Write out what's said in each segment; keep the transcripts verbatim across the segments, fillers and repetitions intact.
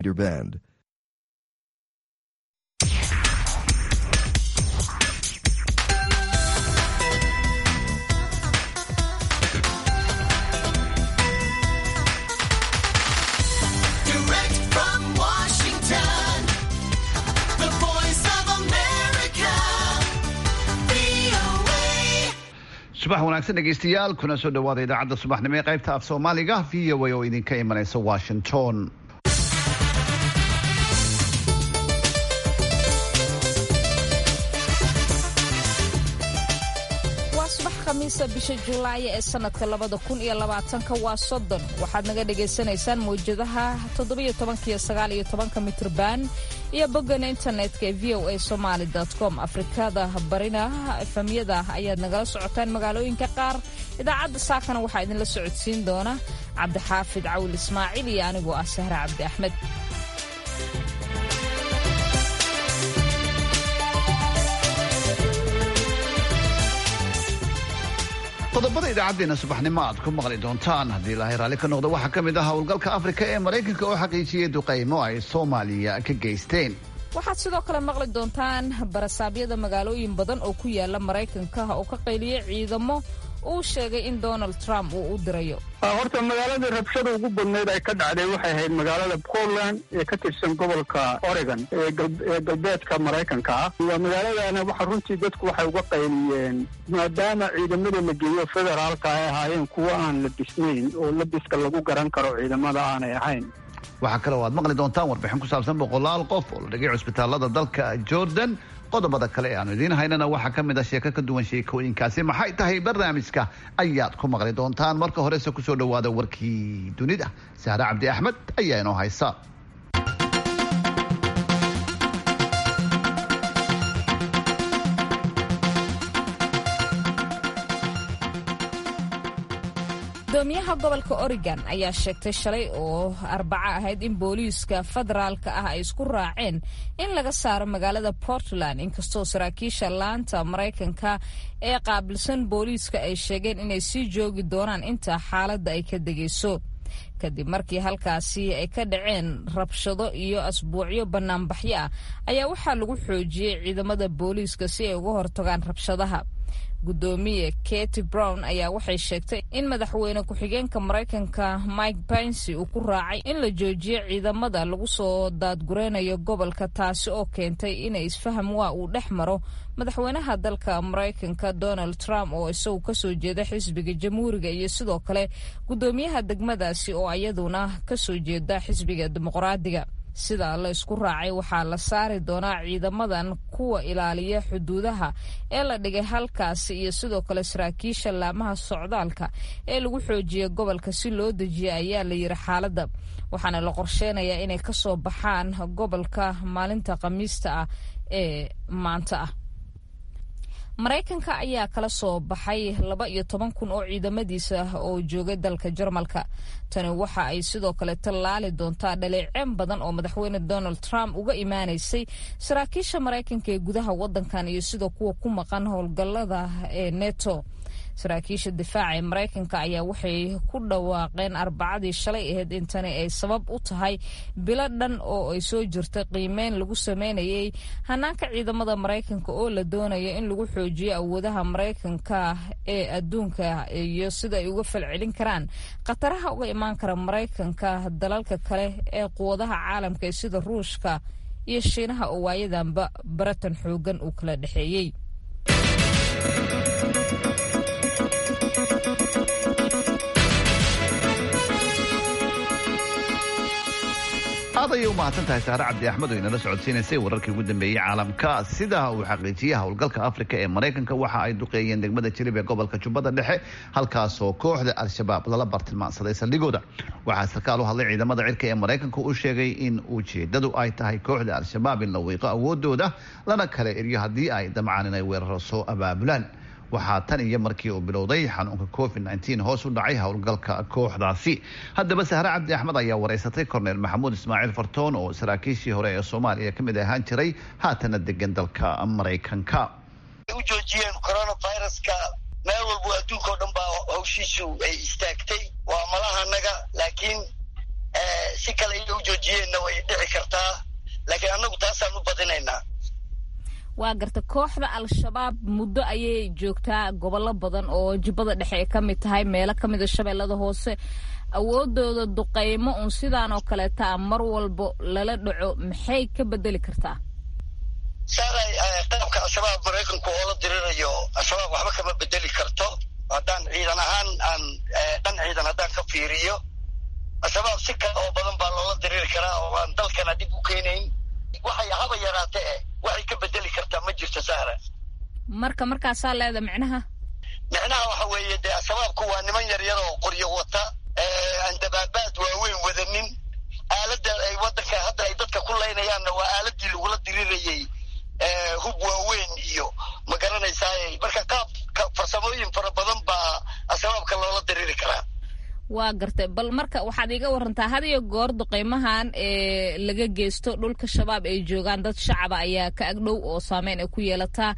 Your band. Direct from Washington, the voice of America, V O A. subax wanaagsan dhegeystayaal kuna soo dhawaada idaacadda subaxnimo ee qaybta af Soomaaliga V O A oo idinka imanaysa Washington. khamiisa bisha Juulaay ee sanadka labada kun iyo labaatanka waa soddon waxaad naga dhageysanaysaan mowjadaha toddoba iyo toban iyo sagaal iyo toban mitir band iyo boggan internetka ee v o a somali dot com. Afrikada barina efamiyada ayaad nagala socotaan magaalooyinka qaar. idaacadda saakana waxaa idinla socodsiin doona Cabdixaafid Cawil Ismaaciil iyo anigoo ah Sahra Cabdi Axmed. qodobada idaacaddeena subaxnimo aad ku maqli doontaan haddii ilaahay raalli ka noqdo waxaa ka mid ah howlgalka Afrika ee Maraykanka oo xaqiijiyay duqeymo ay Soomaaliya ka geysteen. waxaad sidoo kale maqli doontaan barasaabyada magaalooyin badan oo ku yaala Maraykanka oo ka qayliyay ciidamo uu sheegay in Donald Trump uu u dirayo. horta magaalada rabshada ugu badneed ay ka dhacday waxay ahayd magaalada Portland ee ka tirsan gobolka Oregon ee galbeedka Maraykanka ah. waa magaaladana waxa runtii dadku waxay uga qayliyeen maadaama ciidamada la geeyo federaalka ay ahaayeen kuwa aan la dhisnayn oo labiska lagu garan karo ciidamada aanay ahayn. waxaa kale oo aad maqli doontaan warbixin ku saabsan boqolaal qof oo la dhigay cusbitaalada dalka Jordan. qodobada kale ee aanu idiin haynana waxaa ka mid ah sheeko ka duwan sheekooyinkaasi maxay tahay barnaamijka ayaad ku maqli doontaan. marka horese kusoo dhawaada warkii dunida. Sahra Cabdi Axmed ayaa inoo haysa. gudoomiyaha gobolka Oregon ayaa sheegtay shalay oo Arbaca ahayd in booliiska federaalka ah ay isku raaceen in laga saaro magaalada Portland inkastoo saraakiisha laanta Maraykanka ee qaabilsan booliiska ay sheegeen inay sii joogi doonaan inta xaaladda ay ka degayso. kadib markii halkaasi ay ka dhaceen rabshado iyo asbuucyo banaanbaxyo ah ayaa waxaa lagu xoojiyay ciidamada booliiska si ay uga hortagaan rabshadaha. gudoomiye Katie Brown ayaa waxay sheegtay in madaxweyne ku-xigeenka Maraykanka Mike Pence uu ku raacay in la joojiyo ciidamada lagu soo daadgureynayo gobolka, taasi oo keentay inay isfaham waa uu dhex maro madaxweynaha dalka Maraykanka Donald Trump oo isagu ka soo jeeda xisbiga Jamhuuriga iyo sidoo kale gudoomiyaha degmadaasi oo iyaduna ka soo jeeda xisbiga Dimuqraadiga. sida la isku raacay waxaa la saari doonaa ciidamadan kuwa ilaaliya xuduudaha ee la dhigay halkaasi iyo sidoo kale saraakiisha laamaha socdaalka ee lagu xoojiyay gobolka si loo dejiyo ayaa la yiri xaaladda. waxaana la qorsheynayaa inay ka soo baxaan gobolka maalinta Khamiista ah ee maanta ah. Maraykanka ayaa kala soo baxay laba iyo toban kun oo ciidamadiisa oo joogay dalka Jarmalka. tani waxa ay sidoo kale tallaali doontaa dhaleeceen badan oo madaxweyne Donald Trump uga imaanaysay saraakiisha Maraykanka ee gudaha wadankan iyo sidoo kuwa ku maqan howlgallada ee NATO. saraakiisha difaaca ee Maraykanka ayaa waxay ku dhawaaqeen Arbacadii shalay ahayd in tani ay sabab u tahay bilo dhan oo ay soo jirtay qiimeyn lagu sameynayay hanaanka ciidamada Maraykanka oo la doonayo in lagu xoojiyo awoodaha Maraykanka ee adduunka iyo sida ay uga falcelin karaan qataraha uga imaan kara Maraykanka dalalka kale ee quwadaha caalamka sida Ruushka iyo Shiinaha oo waayadanba baratan xoogan uu kala dhaxeeyay. aad ayay u mahadsantahay Sahra Cabdi Axmed oo inala socodsiinaysay wararkii ugu dambeeyay caalamka. sida uu xaqiijiyay howlgalka Afrika ee Maraykanka waxa ay duqeeyeen degmada Jilib ee gobolka Jubbada Dhexe halkaasoo kooxda Al-Shabaab lala bartilmaansaday saldhigooda. waxaa sarkaal u hadlay ciidamada cirka ee Maraykanka uu sheegay in ujeedadu ay tahay kooxda Al-Shabaab in la wiiqo awoodooda lana kala eriyo haddii ay damcaan inay weeraro soo abaabulaan. waxaa tan iyo markii uu bilowday xanuunka covid nineteen hoos u dhacay howlgalka kooxdaasi. haddaba Sahra Cabdi Axmed ayaa wareysatay Korneel Maxamuud Ismaaciil Fartoon oo saraakiishii hore ee Soomaaliya ka mid ahaan jiray haatana degan dalka Maraykanka. u joojiyeen coronaviruska meel walba adduunka oo dhan baa hawshiisu ay istaagtay. waa malahanaga laakiin si kale ay u joojiyeenna way dhici kartaa laakiin annagu taasaan u badinaynaa. waa garta kooxda al-shabaab muddo ayay joogtaa gobollo badan oo jubbada dhexe ay ka mid tahay meelo ka mid a shabeellada hoose awoodooda duqaymo un sidaan oo kaleeta mar walbo lala dhaco maxay ka bedeli kartaa? saaray qaabka al-shabaab maraykanku oo la dirirayo al-shabaab waxba kama bedeli karto haddaan ciidan ahaan aan dhan ciidan haddaan ka fiiriyo al-shabaab si kale oo badan baa loola diriri karaa oo aan dalkana dib u keenayn waxay haba yaraatee waxay ka bedeli kartaa ma jirto saara. marka markaasaa leeda micnaha micnaha waxa weeye dee al-shabaabku waa niman yaryar oo qoryo wata aan dabaabaad waaweyn wadanin aaladda ay waddanka hadda ay dadka ku leynayaanna waa aaladii lagula dirirayay hub waaweyn iyo ma garanaysaa marka qaab farsamooyin fara badan baa al-shabaabka loola diriri karaa. waa gartay bal marka waxaad iga warantaa had iyo goor duqaymahan ee laga geysto dhulka shabaab ay joogaan dad shacaba ayaa ka agdhow oo saameyn ay ku yeelataa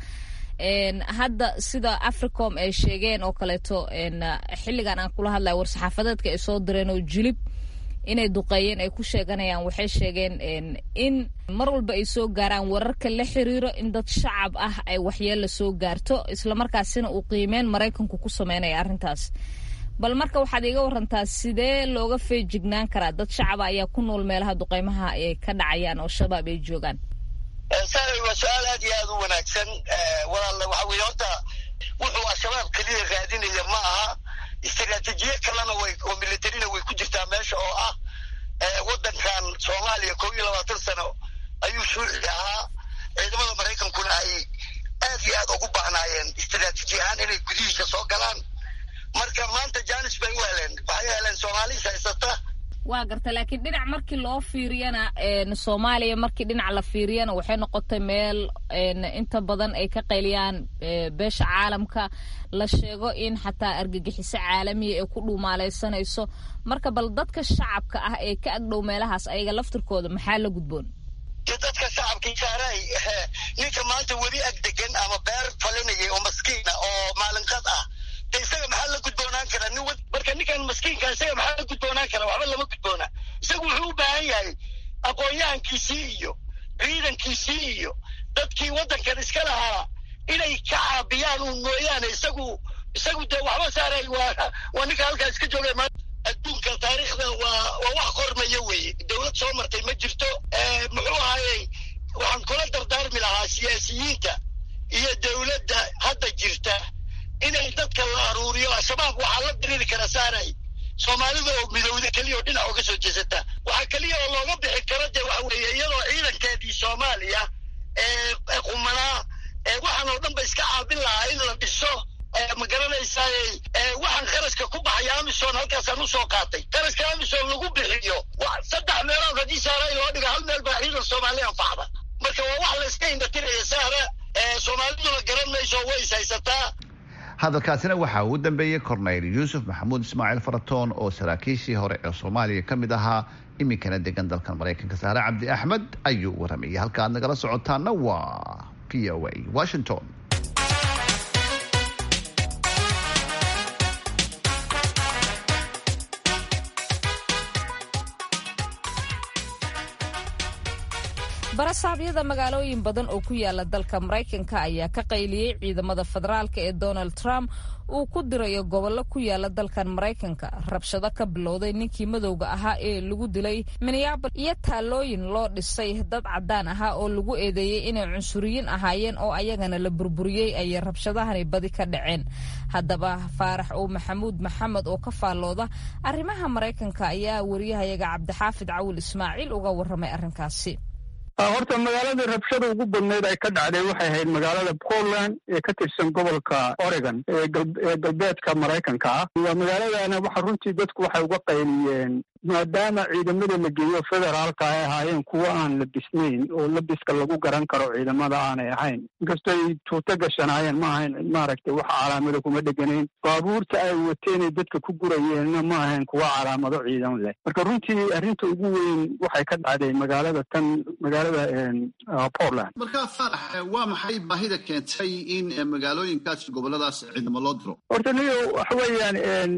hadda sida africom ay sheegeen oo kaleeto xilligan aan kula hadlaya war-saxaafadeedka ay soo direen oo jilib inay duqeeyeen ay ku sheeganayaan waxay sheegeen in mar walba ay soo gaaraan wararka la xiriiro in dad shacab ah ay waxyeella soo gaarto islamarkaasina uu qiimeen maraykanku ku sameynaya arrintaas. bal marka waxaad iga warantaa sidee looga feejignaan karaa dad shacaba ayaa ku nool meelaha duqaymaha ay ka dhacayaan oo shabaab ay joogaan? saaray waa su-aal aad iyo aad u wanaagsan walaalla waxa weeye horta wuxuu al-shabaab keliya raadinaya ma aha istiraatiijiye kalena way oo militarina way ku jirtaa meesha oo ah waddankan soomaaliya kow iyo labaatan sano ayuu shuuci ahaa ciidamada maraykankuna ay aad iyo aad ugu baahnaayeen istiraatiiji ahaan inay gudihiisa soo galaan marka maanta janis bay u heleen waxay heleen soomaalis haysata. waa garta laakiin dhinac markii loo fiiriyana soomaaliya markii dhinac la fiiriyana waxay noqotay meel inta badan ay ka qayliyaan beesha caalamka la sheego in xataa argagixiso caalamiya ay ku dhuumaalaysanayso marka bal dadka shacabka ah ee ka agdhow meelahaas ayaga laftirkooda maxaa la gudboon? dadka shacabkii saaray ninka maanta weli ag degan ama beer falinaya oo maskiina oo maalinqad ah isaga maxaa la gudboonaan karaa nin marka ninkan maskiinka isaga maxaa la gudboonaan karaa waxba lama gudboona isagu wuxuu u baahan yahay aqoon-yahankiisii iyo ciidankiisii iyo dadkii waddankan iska lahaa inay ka caabiyaan uun mooyaane isagu isagu dee waxba saaray waa waa ninka halkaa iska joogay maanta adduunka taariikhda waa waa wax qormaya weeye dowlad soo martay ma jirto muxuu ahaayey waxaan kula dardaarmi lahaa siyaasiyiinta iyo dowladda hadda jirta inay dadka la aruuriyo al-shabaab waxaa la diriri kara saaray soomaalida oo midowda keliya oo dhinac uga soo jeesata waxaa keliya oo looga bixi karo dee waxa weeye iyadoo ciidankeedii soomaaliya ee qumanaa ee waxaan oo dhan ba iska caabin lahaa in la dhiso ma garanaysaa waxaan qarashka ku baxaya amisom halkaasaan usoo qaatay qarashka amisom lagu bixiyo saddex meelood haddii saaray loo dhiga hal meel baa ciidan soomaaliya anfacda marka waa wax la iska indhatiraya saara soomaaliduna garan mayso way is haysataa. hadalkaasina waxaa ugu dambeeyey korneyl yuusuf maxamuud ismaaciil faratoon oo saraakiishii hore ee soomaaliya ka mid ahaa iminkana degan dalkan maraykanka. saare cabdi axmed ayuu waramayay. halka aad nagala socotaana waa v o a washington. barasaabyada magaalooyin badan oo ku yaala dalka maraykanka ayaa ka qayliyey ciidamada federaalka ee donald trump uu ku dirayo gobollo ku yaala dalkan maraykanka rabshado ka bilowday ninkii madowga ahaa ee lagu dilay minneapolis iyo taalooyin loo dhisay dad caddaan ahaa oo lagu eedeeyey inay cunsuriyiin ahaayeen oo ayagana la burburiyey ayay rabshadahani badi ka dhaceen. haddaba faarax oo maxamuud maxamed oo ka faallooda arrimaha maraykanka ayaa wariyahayaga cabdixaafid cawil ismaaciil uga warramay arrinkaasi. horta magaalada rabshada ugu badneyd ay ka dhacday waxay ahayd magaalada Portland ee ka tirsan gobolka Oregon ee galbeedka Maraykanka ah. waa magaaladana waxa runtii dadku waxay uga qayliyeen maadaama ciidamada la geeyo federaalka ay ahaayeen kuwa aan la bisnayn oo labiska lagu garan karo ciidamada aanay ahayn inkastoo ay tuuto gashanaayeen ma ahayn maaragtay wax calaamado kuma dheganayn baabuurta ay wateenay dadka ku gurayeenna ma ahayn kuwa calaamado ciidan leh marka runtii arrinta ugu weyn waxay ka dhacday magaalada tan magaalada Portland. marka Faarax waa maxay baahida keentay in magaalooyinkaas goboladaas ciidamo loo diro? horta niyo waxa weeyaan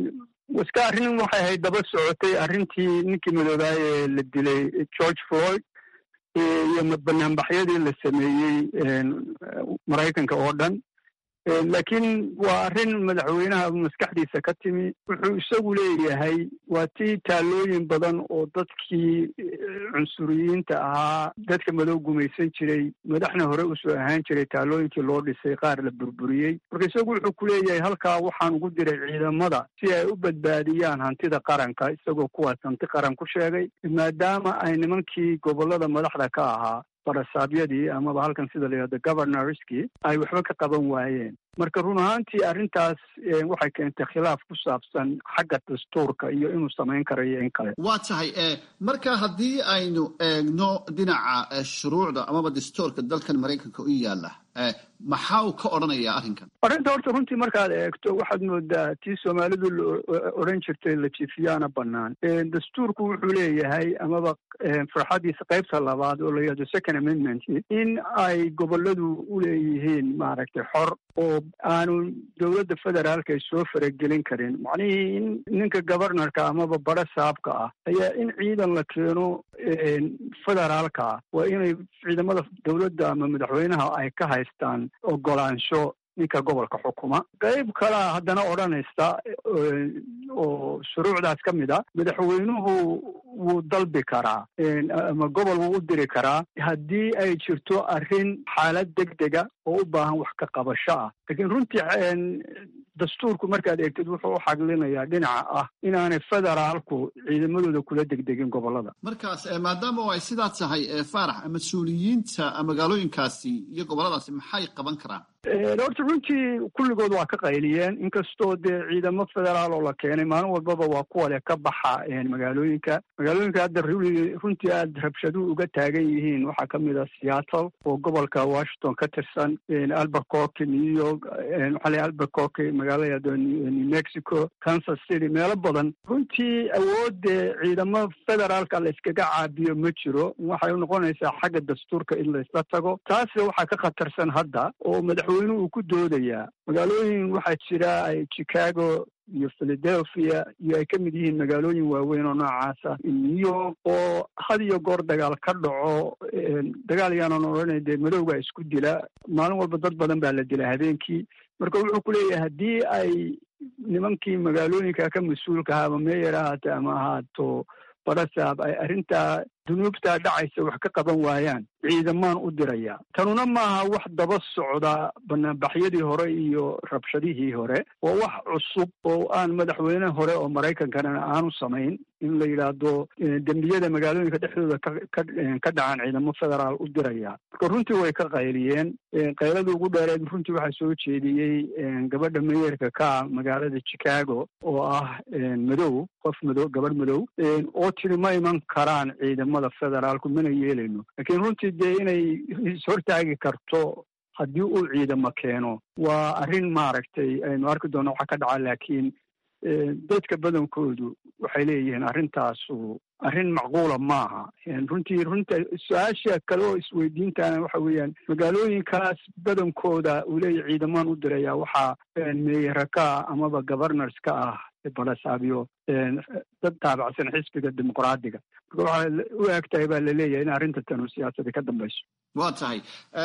iska arrin waxay ahayd daba socotay arrintii ninkii madoobaay ee la dilay George Floyd iyo banaanbaxyadii la sameeyey Maraykanka oo dhan. laakiin waa arrin madaxweynaha maskaxdiisa ka timi. wuxuu isagu leeyahay waa tii taalooyin badan oo dadkii cunsuriyiinta ahaa dadka madow gumaysan jiray madaxna hore usoo ahaan jiray taalooyinkii loo dhisay qaar la burburiyey. marka isagu wuxuu ku leeyahay halkaa waxaan ugu diray ciidamada si ay u badbaadiyaan hantida qaranka, isagoo kuwaas hanti qaran ku sheegay, maadaama ay nimankii gobollada madaxda ka ahaa barasaabyadii amaba halkan sida la yidhahdo governorskii ay waxba ka qaban waayeen. marka run ahaantii arrintaas waxay keentay khilaaf ku saabsan xagga dastuurka iyo inuu samayn karayo in kale. waa tahay marka haddii aynu eegno dhinaca shuruucda amaba dastuurka dalkan Maraykanka u yaala, maxaa uu ka odhanayaa arrinkan? arrinta horta runtii markaad eegto waxaad moodaa tii Soomaalidu odhan jirtay la jiifiyaana bannaan. dastuurku wuxuu leeyahay amaba farxadiisa qaybta labaad oo la yidhahdo second amendment in ay gobolladu u leeyihiin maaragtay xor oo aanu dowladda federaalka soo faragelin karin. macnihii in ninka governorka amaba bara saabka ah ayaa in ciidan la keeno federaalka ah waa inay ciidamada dowladda ama madaxweynaha ay ka haystaan ogolaansho ninka gobolka xukuma. qayb kalea haddana odhanaysa oo shuruucdaas ka mid a madaxweynuhu wuu dalbi karaa ama gobol wuu u diri karaa haddii ay jirto arrin xaalad degdega oo u baahan wax ka qabasho ah. laakiin runtii dastuurku markaad eegtid wuxuu u xaglinayaa dhinaca ah inaanay federaalku ciidamadooda kula degdegin gobollada. markaas maadaama ay sidaa tahay faarax, mas-uuliyiinta magaalooyinkaasi iyo gobolladaasi maxay qaban karaan? horta runtii kulligood waa ka qayliyeen, inkastoo dee ciidamo federaal oo la keenay maalin walbaba waa kuwa leh ka baxa magaalooyinka. magaalooyinka hadda runtii aada rabshaduhu uga taagan yihiin waxaa ka mid a Seattle oo gobolka Washington ka tirsan, Albuquerque, New York, waxaa la Albuquerque magaalada New Mexico, Kansas City, meelo badan. runtii awoodda ciidamo federaalka la iskaga caabiyo ma jiro. waxay u noqonaysaa xagga dastuurka in la isla tago. taasna waxaa ka khatarsan hadda oo madaxweynuhu uu ku doodayaa magaalooyin waxaa jira ay Chicago iyo Philadelphia iyo ay ka mid yihiin magaalooyin waaweyn oo noocaas ah, New York, oo had iyo goor dagaal ka dhaco. dagaal yaanan odhanay dee madowga isku dila maalin walba, dad badan baa la dila habeenkii. marka wuxuu ku leeyahay haddii ay nimankii magaalooyinka ka mas-uulka ahaa ama meeyar ahaate ama ahaato barasaab ay arrintaa dunuubtaa dhacaysa wax ka qaban waayaan ciidamaan u diraya. tanuna maaha wax daba socda banaanbaxyadii hore iyo rabshadihii hore, waa wax cusub oo aan madaxweyne hore oo Maraykankana aanu samayn in la yidhaahdo dembiyada magaalooyinka dhexdooda ka dhacan ciidamo federaal u diraya. marka runtii way ka qayliyeen. qaylada ugu dheereed runtii waxaa soo jeediyey gabadha meeyarka ka magaalada Chicago oo ah madow, qof madow, gabadh madow, oo tiri ma iman karaan ciidamada federaalku mana yeelayno. laakiin runtii dee inay ishortaagi karto haddii uu ciidamo keeno waa arrin maaragtay aynu arki doona waxa ka dhaca. laakiin dadka badankoodu waxay leeyihiin arrintaasu arrin macquula maaha. runtii runta su-aasha kale oo isweydiintana waxa weeyaan magaalooyinkaas badankooda uu leeyahay ciidamaan u diraya waxaa meeyaraka amaba governors ka ah balasaabyo dad taabacsan xisbiga dimuqraadiga. marka waxaa u eg tahay baa laleeyahay in arrinta tanu siyaasada ka dambayso. waa tahay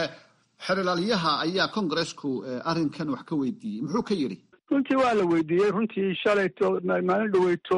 xeralaalyaha ayaa kongareesku arrinkan wax ka weydiiyey, muxuu ka yidhi? runtii waa la weydiiyey. runtii shalayto maalin dhaweyto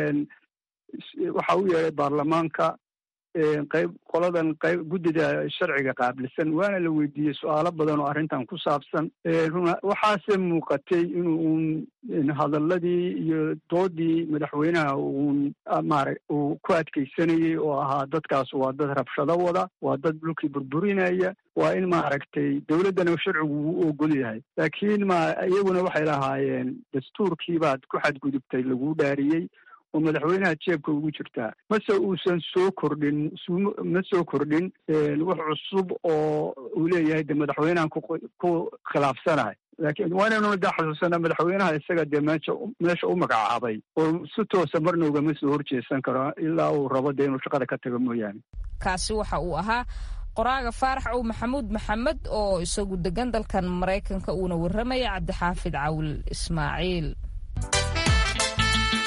waxa u yeeday baarlamaanka qayb qoladan qayb guddida sharciga qaabilsan, waana la weydiiyey su-aalo badan oo arrintan ku saabsan. waxaase muuqatay inuu hadaladii iyo doodii madaxweynaha uun maara uu ku adkeysanayey oo ahaa dadkaas waa dad rabshado wada, waa dad dhulkii burburinaya, waa in maaragtay dowladdana sharcigu wuu ogol yahay. laakiin ma iyaguna waxay lahaayeen dastuurkii baad ku xadgudubtay laguu dhaariyey oo madaxweynaha jeebka ugu jirtaa. mase uusan soo kordhin ma soo kordhin wax cusub oo uu leeyahay de madaxweynahan ku khilaafsanahay. laakiin waa inaynu da xasuusanaa madaxweynaha isaga dee meesha meesha u magacaabay oo si toosa marna ugama soo horjeesan karo ilaa uu rabo dee inuu shaqada ka tago mooyaane. kaasi waxa uu ahaa qoraaga faarax ow maxamuud maxamed oo isagu degan dalkan Maraykanka uuna warramaya Cabdixaafid Cawl Ismaaciil.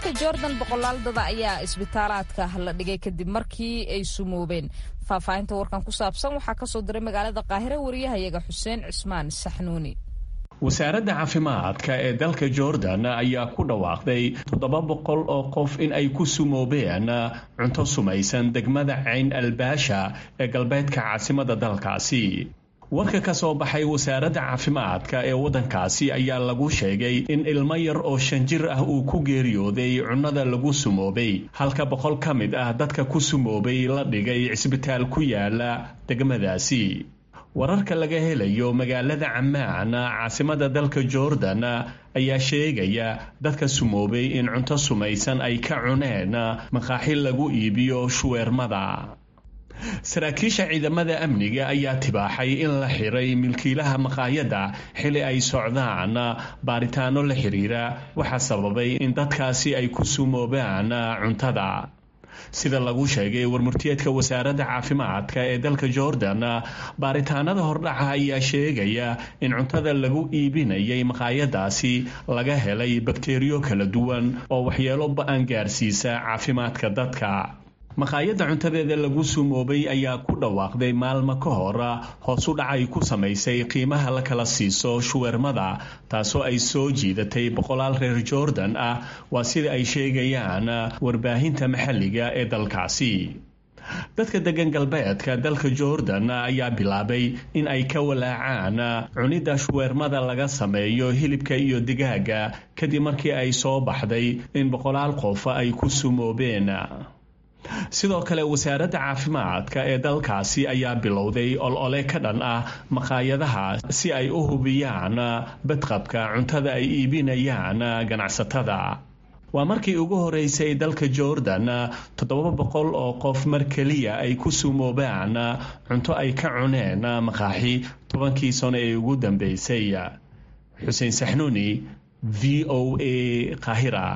dalka jordan boqolaal dada ayaa isbitaalaadka la dhigay kadib markii ay sumoobeen. faahfaahinta warkan ku saabsan waxaa kasoo diray magaalada qaahire wariyahayaga xuseen cismaan saxnuuni. wasaaradda caafimaadka ee dalka jordan ayaa ku dhawaaqday toddoba boqol oo qof in ay ku sumoobeen cunto sumaysan degmada cayn albaasha ee galbeedka caasimada dalkaasi. warka ka soo baxay wasaaradda caafimaadka ee waddankaasi ayaa lagu sheegay in ilmo yar oo shan jir ah uu ku geeriyooday cunnada lagu sumoobay, halka boqol ka mid ah dadka ku sumoobay la dhigay cisbitaal ku yaala degmadaasi. wararka laga helayo magaalada Ammaan caasimada dalka Jordan ayaa sheegaya dadka sumoobay in cunto sumaysan ay ka cuneen maqaaxi lagu iibiyo shuweermada. saraakiisha ciidamada amniga ayaa tibaaxay in la xiray milkiilaha maqaayadda xili ay socdaan baaritaano la xiriira waxa sababay in dadkaasi ay ku sumoobaan cuntada. sida lagu sheegay warmurtiyeedka wasaaradda caafimaadka ee dalka Jordan, baaritaanada hordhaca ayaa sheegaya in cuntada lagu iibinayay maqaayadaasi laga helay bakteeriyo kala duwan oo waxyeelo ba'an gaarsiisa caafimaadka dadka. maqaayadda cuntadeeda lagu sumoobay ayaa ku dhawaaqday maalmo ka hor hoos u dhac ay ku samaysay qiimaha la kala siiso shuweermada, taasoo ay soo jiidatay boqolaal reer Jordan ah, waa sida ay sheegayaan warbaahinta maxalliga ee dalkaasi. dadka degan galbeedka dalka Jordan ayaa bilaabay in ay ka walaacaan cunida shuweermada laga sameeyo hilibka iyo digaaga kadib markii ay soo baxday in boqolaal qof ay ku sumoobeen. sidoo kale wasaaradda caafimaadka ee dalkaasi ayaa bilowday olole ka dhan ah maqaayadaha si ay u hubiyaan badqabka cuntada ay iibinayaan ganacsatada. waa markii ugu horeysay dalka Jordan toddoba boqol oo qof mar kaliya ay ku sumoobaan cunto ay ka cuneen maqaaxi tobankii sano ee ugu dambeysay. xuseen saxnuuni, V O A, Qaahira.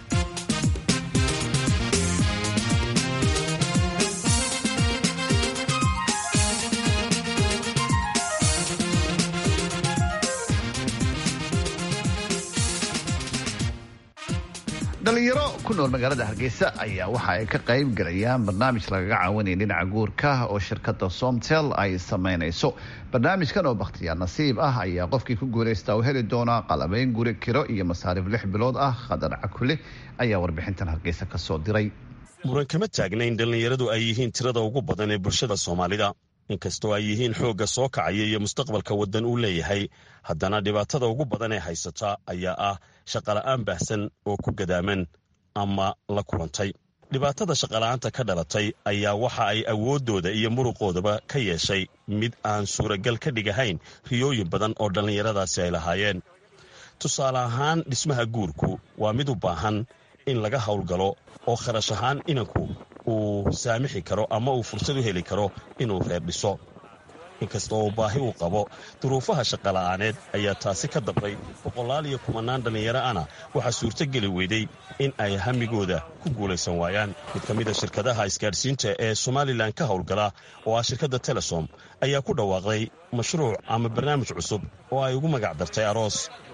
dhalinyaro ku nool magaalada Hargeysa ayaa waxa ay ka qayb galayaan barnaamij lagaga caawinayo dhinaca guurka oo shirkadda Somtel ay sameynayso. barnaamijkan oo bakhtiyaar nasiib ah ayaa qofkii ku guuleystaa u heli doona qalabayn guri, kiro iyo masaarif lix bilood ah. Khadar Cakule ayaa warbixintan Hargeysa ka soo diray. muran kama taagnayn dhalinyaradu ay yihiin tirada ugu badan ee bulshada Soomaalida, inkastoo ay yihiin xoogga soo kacaya iyo mustaqbalka waddan uu leeyahay, haddana dhibaatada ugu badan ee haysata ayaa ah shaqala'aan baahsan oo ku gadaaman ama la kulantay. dhibaatada shaqala'aanta ka dhalatay ayaa waxa ay awooddooda iyo muruqoodaba ka yeeshay mid aan suuragal ka dhigahayn riyooyin badan oo dhallinyaradaasi ay lahaayeen. tusaale ahaan, dhismaha guurku waa mid u baahan in laga howlgalo oo kharash ahaan inanku uu saamixi karo ama uu fursad u heli karo inuu reer dhiso. inkasta oo baahi uu qabo duruufaha shaqala'aaneed ayaa taasi ka dabray boqolaal iyo kumanaan dhallinyaro ana waxaa suurtogeli weyday in ay hamigooda ku guulaysan waayaan. mid ka mida shirkadaha isgaadhsiinta ee somalilan ka howlgala oo ah shirkadda telesom ayaa ku dhawaaqday mashruuc ama barnaamij cusub oo ay ugu magac dartay aroos.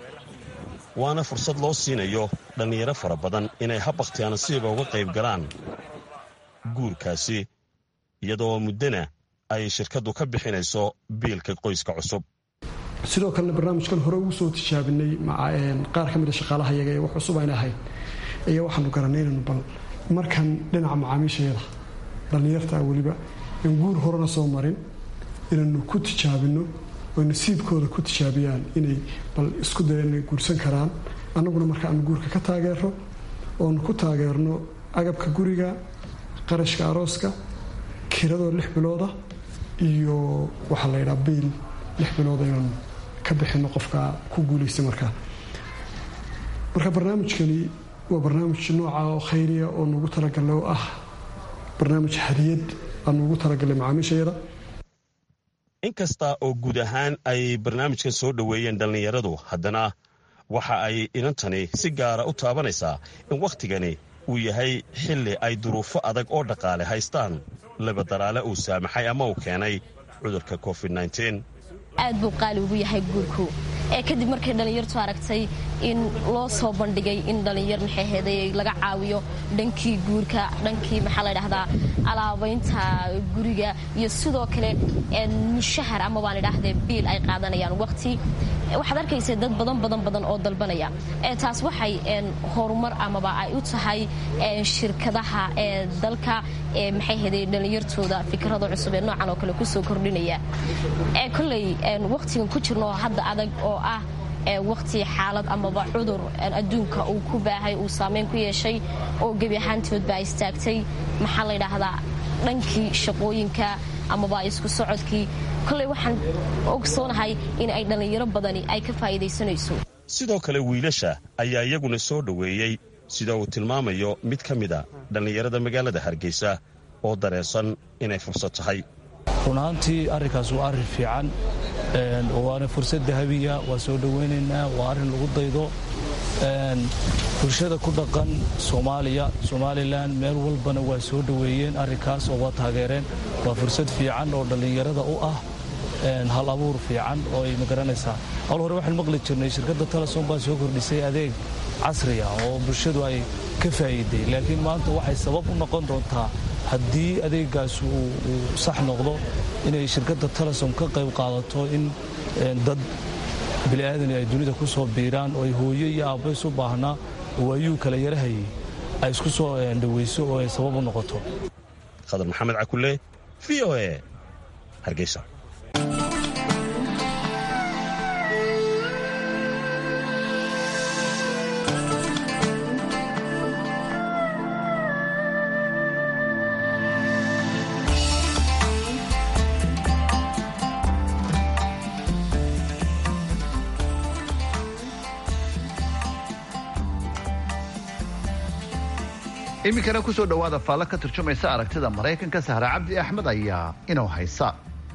waana fursad loo siinayo dhallinyaro fara badan inay habbakhtiya nasiiba uga qayb galaan guurkaasi, iyadoo muddana ay shirkaddu ka bixinayso biilka qoyska cusub. sidoo kalena barnaamijkan hore ugu soo tijaabinay qaar ka mida shaqaalaha yaga ee wax cusub ayna ahayn ayaa waxaanu garanay inaynu bal markan dhinaca macaamiishayada dhallinyarta weliba in guur horena soo marin inaynu ku tijaabino oo nasiibkooda ku tijaabiyaan inay bal isku dayaan inay guursan karaan. annaguna marka aanu guurka ka taageero oonu ku taageerno agabka guriga, qarashka arooska, kiradoo lix bilooda iyo waxaa la yidhaha biil lix bilooda inaanu ka bixino qofka ku guulaysta. markaa marka barnaamijkani waa barnaamij nooca oo khayriya oo nugu talagalay oo ah barnaamij hadiyad aan nugu talagalay macaamiishayada. inkasta oo guud ahaan ay barnaamijkan soo dhoweeyeen dhallinyaradu, haddana waxa ay inantani si gaara u taabanaysaa in wakhtigani uu yahay xilli ay duruufo adag oo dhaqaale haystaan, labadaraale uu saamaxay ama uu keenay cudurka covid nneteen. aad buu qaali ugu yahay guurku ee kadib markay dhalinyartu aragtay in loo soo bandhigay in dhalinyar maxay heeday laga caawiyo dhankii guurka dhankii maxaa la dhahdaa alaabaynta guriga iyo sidoo kale mushahar ama baan idhaahdee biil ay qaadanayaan waqti waxaad arkaysaa dad badan badan badan oo dalbanaya ee taas waxay horumar amaba ay u tahay shirkadaha ee dalka ee maxay heeday dhalinyartooda fikrado cusub ee noocan oo kale ku soo kordhinaya ee kulay waqtigan ku jirno hadda adag oo ah waqti xaalad amaba cudur adduunka uu ku baahay uu saameyn ku yeeshay oo gebi ahaantood baa istaagtay maxaa la yidhaahdaa dhankii shaqooyinka amaba isku socodkii kolley waxaan ogsoonahay in ay dhallinyaro badani ay ka faa'iidaysanayso sidoo kale wiilasha ayaa iyaguna soo dhoweeyey sida uu tilmaamayo mid ka mida dhallinyarada magaalada Hargeysa oo dareesan inay fursad tahay runaantii arrinkaas waa arrin fiican waana fursad dahabiya waa soo dhoweynaynaa waa arrin lagu daydo bulshada ku dhaqan Soomaaliya Somaliland meel walbana waa soo dhoweeyeen arrinkaas oo waa taageereen waa fursad fiican oo dhalinyarada u ah hal abuur fiican oo ay magaranaysaa hal hore waxaan maqli jirnay shirkadda Telesom baa soo kordhisay adeeg casri ah oo bulshadu ay ka faa'iiday laakiin maanta waxay sabab u noqon doontaa haddii adeegaas uu sax noqdo inay shirkadda Telesom ka qayb qaadato in dad bini'aadan ay dunida ku soo biiraan oo ay hooyo iyo aabbo isu baahnaa oo ayuu kala yarahayay ay isku soo dhaweyso oo ay sabab u noqoto Khadar Maxamed Cakulle V O A Hargeysa iminkana ku soo dhowaada faallo ka turjumaysa aragtida Maraykanka Sahra Cabdi Axmed ayaa inoo haysa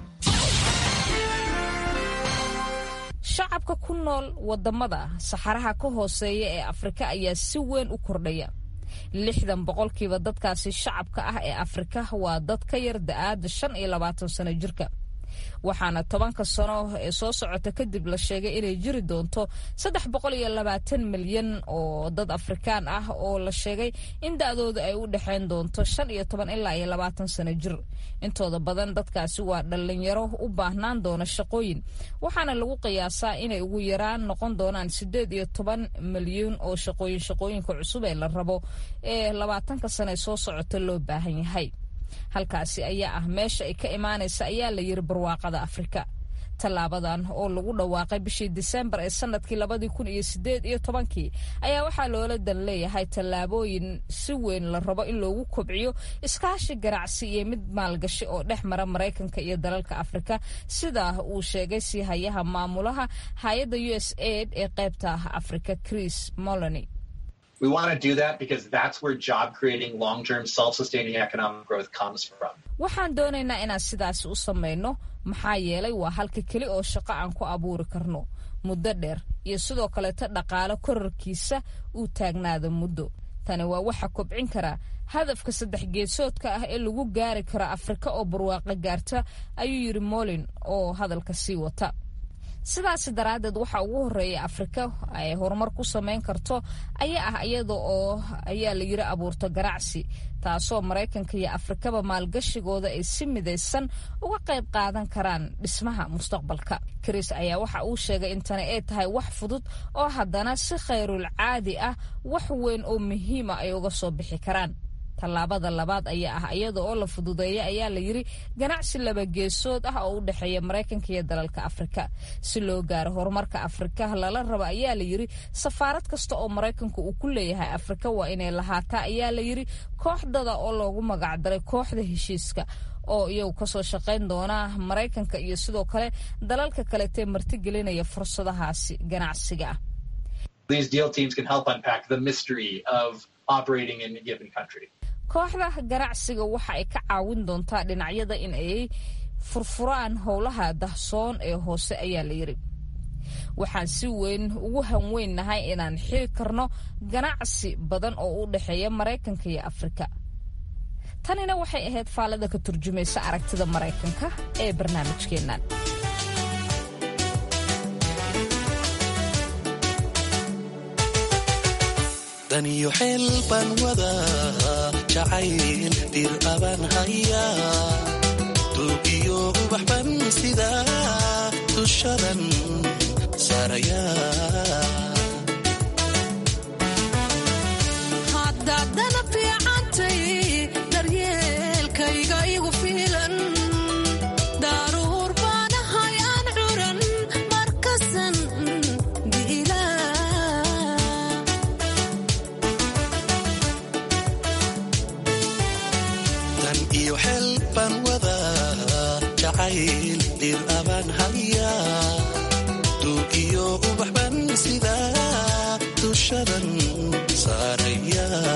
shacabka ku nool wadamada saxaraha ka hooseeya ee Afrika ayaa si weyn u kordhaya lixdan boqolkiiba dadkaasi shacabka ah ee Afrika waa dad ka yar da'aada shan iyo labaatan sano jirka waxaana tobanka sano ee soo socota kadib la sheegay inay jiri doonto saddex boqol iyo labaatan milyan oo dad Afrikaan ah oo la sheegay in da'dooda ay u dhaxayn doonto shan iyo toban ilaa iyo labaatan sano jir intooda badan dadkaasi waa dhalinyaro u baahnaan doona shaqooyin waxaana lagu qiyaasaa inay ugu yaraan noqon doonaan sideed iyo toban milyan oo shaqooyin shaqooyinka cusub ee la rabo ee labaatanka sano soo socota loo baahan yahay halkaasi ayaa ah meesha ay ka imaanaysa ayaa la yiri barwaaqada Afrika tallaabadan oo lagu dhawaaqay bishii December ee sanadkii labada kun iyo sideed iyo tobankii ayaa waxaa loola dan leeyahay tallaabooyin si weyn la rabo in loogu kobciyo iskaashi ganacsi iyo mid maalgashi oo dhex mara Maraykanka iyo dalalka Afrika sida uu sheegay si hayaha maamulaha hay'adda U S A I D ee qaybta Afrika Chris Moloney. We want to do that because that's where job-creating, long-term, self-sustaining economic growth comes from. waxaan doonaynaa inaan sidaas u samayno maxaa yeelay waa halka keli oo shaqo aan ku abuuri karno muddo dheer iyo sidoo kaleeta dhaqaale kororkiisa uu taagnaado muddo tani waa waxa kobcin kara hadafka saddex geesoodka ah ee lagu gaari karo Afrika oo barwaaqo gaarta ayuu yiri Molin oo hadalka sii wata sidaas daraadeed waxa ugu horeeya Afrika ay horumar ku sameyn karto ayaa ah iyada oo ayaa la yiri abuurto ganacsi taasoo Maraykanka iyo Afrikaba maalgashigooda ay si midaysan uga qayb qaadan karaan dhismaha mustaqbalka Chris ayaa waxa uu sheegay in tani ay tahay wax fudud oo haddana si khayrul caadi ah wax weyn oo muhiim ah ay uga soo bixi karaan tallaabada labaad ayaa ah iyada oo la fududeeyay ayaa la yiri ganacsi laba geesood ah oo u dhaxeeya Maraykanka iyo dalalka Afrika si loo gaaro horumarka Afrika lala rabo ayaa la yiri safaarad kasta oo Maraykanku uu ku leeyahay Afrika waa inay lahaataa ayaa la yiri kooxdada oo loogu magac daray kooxda heshiiska oo iyagu ka soo shaqayn doona Maraykanka iyo sidoo kale dalalka kale ee martigelinaya fursadahaasi ganacsiga. These deal teams can help unpack the mystery of operating in a given country. kooxda ganacsiga waxa ay ka caawin doontaa dhinacyada in ay furfuraan howlaha dahsoon ee hoose ayaa la yiri waxaan si weyn ugu hanweynahay inaan xiri karno ganacsi badan oo u dhaxeeya Maraykanka iyo Afrika tanina waxay ahayd faalada ka turjumaysa aragtida Maraykanka ee barnaamijkeenan daniyo xeel baan wadaa jacayl dir abaan hayaa tuugiyo ubax baan sidaa dushadan saarayaa haddaadana fiicantay daryeelkayga igu fiilan daaruur baanahay aan curan markasan dan iyo xeel baan wadaa jacayl dir abaan hayaa tuugiyo ubax baan sidaa dushadan saarayaa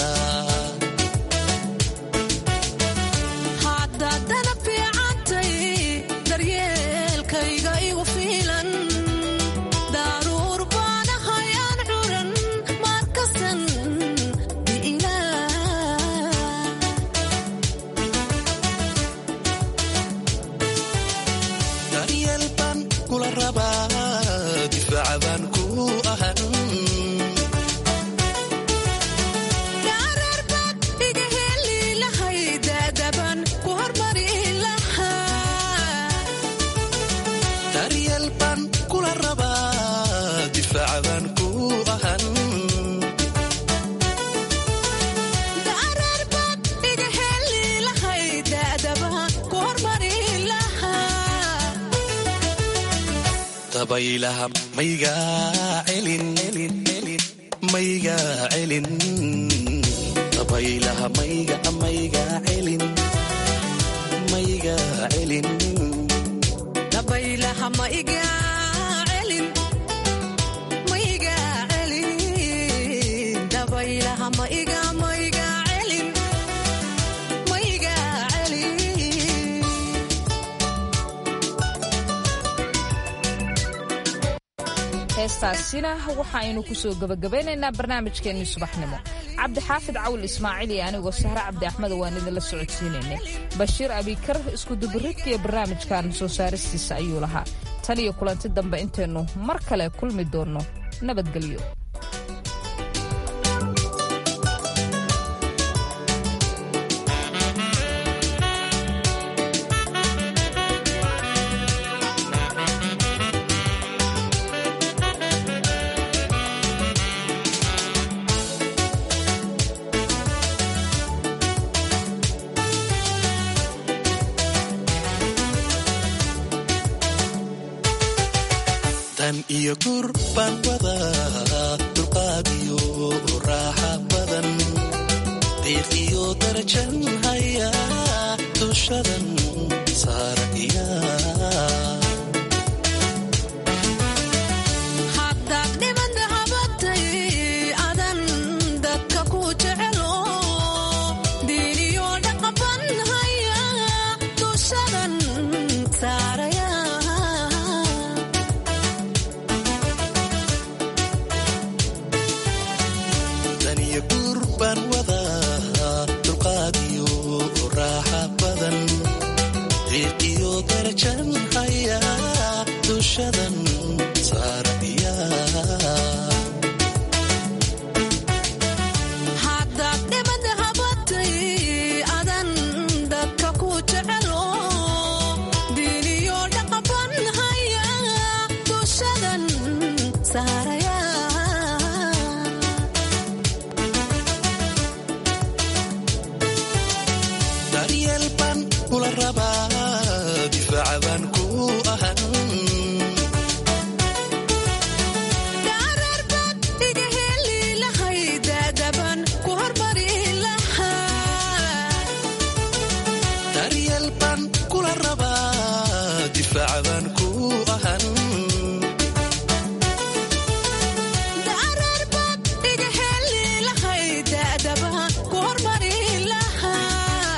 haddaadana fiicantay daryeelkayga igu fiilan daaruur baanahay aan curan markasan daryeel baan kula rabaa difaaca baan ku ahan dhaararbaad iga heli lahay daadaban ku hormari lahaa daryeel baan kula rabaa difaaca baan ku ahan dhaararbaad iga heli lahay daadaban ku hormari lahaa dabaylaha maygaa celin maygaa celin dabaylaha mayga maygaa celin maygaa celin dabaylaha ma iga celin ma iga celin dabaylaha ma iga ma iga celin ma iga celin heestaasina waxaaynu kusoo gabagabeynaynaa barnaamijkeennii subaxnimo cabdixaafid cawl ismaaciil iyo anigoo sahre cabdi axmed waan idinla socodsiinaynay bashiir abikar iskudubaridkiiyo barnaamijkan soo saaristiisa ayuu lahaa tan iyo kulanti dambe intaynu mar kale kulmi doonno nabadgelyo dan iyo gur baan wadaa dulqaad iyo raaxa badan diiq iyo darajan hayaa dushadan saarayaa haddaad dhiman dahabatay adan dadka ku jecelo diiniyo dhaqaban haya dushadan saaraya daniyo gur baan wadaa dulqaad iyo raaxa badan diiq iyo darajan hayaa dushadan saarayaa haddaad dhiman dahabatay adan dadka ku jecelo diiniyo dhaqaban haya dushadan saaraya daryeel baan kula rabaa difaaca baan ku ahan dhaararbaad iga heli lahay daadaban ku hormari lahaa daryeel baan kula rabaa difaaca baan ku ahan dhaararbaad iga heli lahay daadaban ku hormari lahaa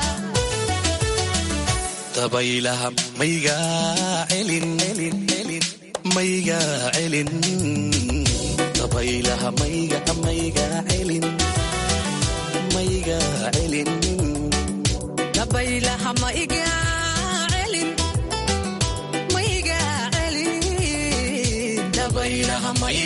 dabaylaha maygaa celin maygaa celin dabaylaha mayga maygaa celin maygaa celin dabaylaha ma iga celin ma iga celin dabaylaha ma